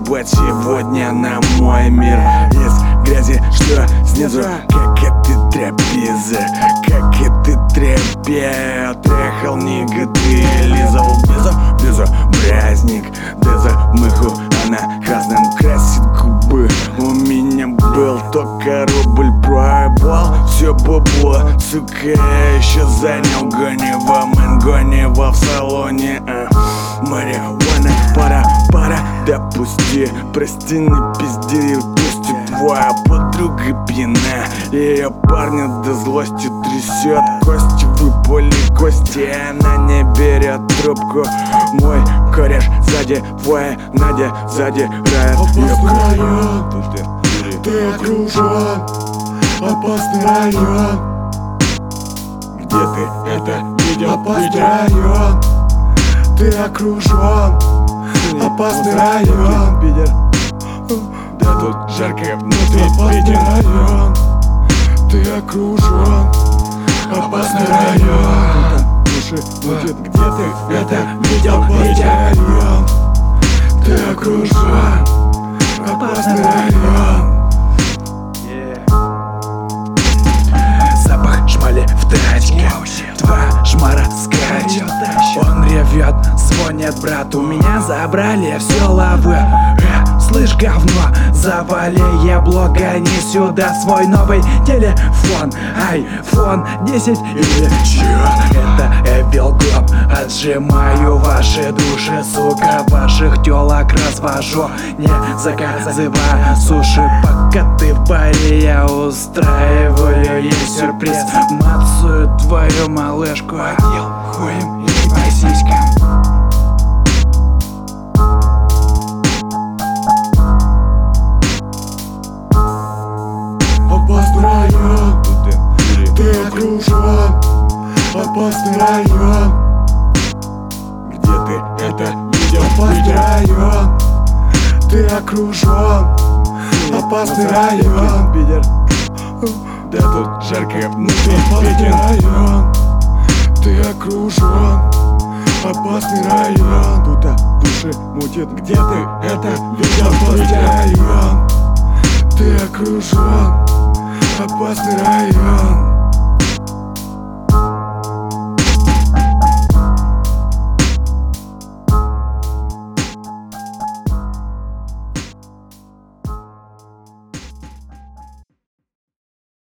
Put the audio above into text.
Ебать сегодня на мой мир из грязи, что снизу. Как это трапеза, как это трапе. Тряхал нига, ты лизал безобразник. Деза-мыху, она красным красит губы. У меня был только рубль, проебал все бабло. Сука, я еще занял гонево, мэн гонево в салоне. Марихуана, пара, допусти, прости, не пизди, пусть твоя подруга пьяна. Ее парня до злости трясет, кости выпали кости, она не берет трубку. Мой кореш сзади, твоя Надя задирает опасный район, ты окружен, опасный район. Где ты это видел? Опасный район, ты окружен, опасный район. Питер, да тут жарко внутри. Опасный район, ты окружен, опасный район. Души мутит, где ты это видел? Опасный район, ты окружен, опасный район. Запах шмали в тачке, два шмара скачет. Он ревет, звонит брату, меня забрали все лавы. Слышь, говно, завали ебло, гони сюда свой новый телефон. iPhone 10 или чё? Это Evil Glob, отжимаю ваши души, сука, ваших тёлок развожу. Не заказывай суши, пока ты в баре, я устраиваю ей сюрприз. Мацаю твою малышку, отдел хуем и по сиськам. Опасный район, ты окружен, опасный район. Где ты это видел? Опасный район, ты окружен, опасный район. Питер, да тут жарко внутри. Опасный район, ты окружен, опасный район. Тут души мутит, где ты это видел? Опасный район, ты окружен, опасный район.